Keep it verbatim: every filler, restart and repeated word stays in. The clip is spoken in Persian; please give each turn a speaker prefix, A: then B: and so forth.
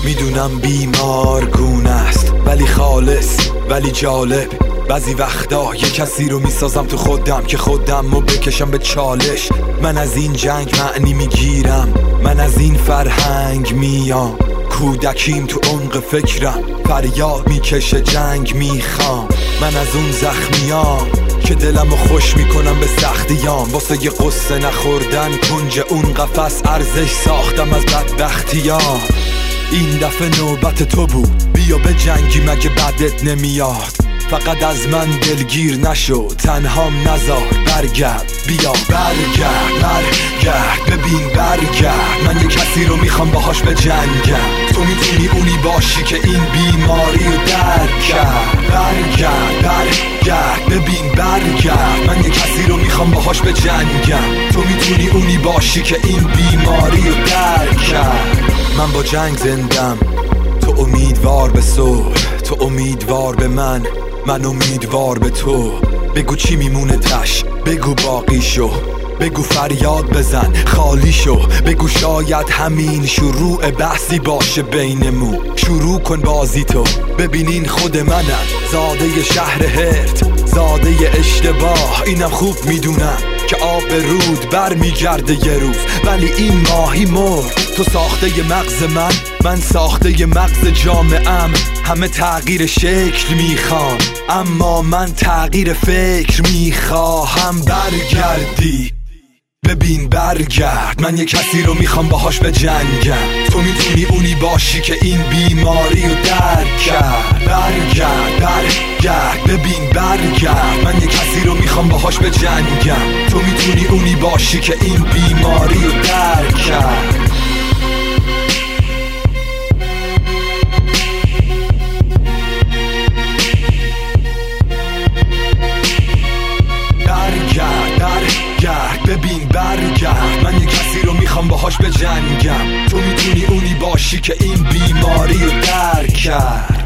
A: میدونم بیمارگونه است ولی خالص، ولی جالب. بعضی وقتا یه کسی رو میسازم تو خودم که خودم رو بکشم به چالش. من از این جنگ معنی میگیرم، من از این فرهنگ میام. کودکیم تو عمق فکرم فریاد میکشه جنگ میخوام. من از اون زخمیام که دلمو خوش میکنم به سختیام. واسه یه قصه نخوردن کنج اون قفس ارزش ساختم از بدبختیام. این دفعه نوبت تو بود، بیا به جنگی مگه بدت نمیاد. فقط از من دلگیر نشو، تنهام نذار، برگرد بیا برگرد برگرد ببین برگرد. من یه کسی رو میخوام باهاش به جنگم، تو میتونی اونی باشی که این بیماری رو درک کرد. برگرد برگرد ببین برگرد. من یه کسی رو میخوام باهاش به جنگم، تو میتونی اونی باشی که این بیماری رو درک کرد. من با جنگ زندم، تو امیدوار به صلح، تو امیدوار به من، من امیدوار به تو. بگو چی میمونه تش، بگو باقی شو، بگو فریاد بزن خالی شو. بگو شاید همین شروع بحثی باشه بینمون. شروع کن بازی تو، ببینین خود منم، زاده شهر هرت، زاده اشتباه. اینم خوب میدونم که آب رود بر میگرده یه روز، ولی این ماهی مرد. تو ساخته ی مغز من، من ساخته ی مغز جامعه‌ام. همه تغییر شکل میخوان، اما من تغییر فکر میخواهم. برگردی ببین برگرد. من یه کسی رو میخوام باهاش به جنگم، تو میتونی اونی باشی که این بیماری رو درک کرد. برگرد برگرد ببین برگرد. من یه کسی رو میخوام باهاش به جنگم، تو میتونی اونی باشی که این بیماری رو درک کرد. برگرد ببین برگرد. من یه کسی رو میخوام باهاش به جنگم، تو میتونی اونی باشی که این بیماری رو درک کرد.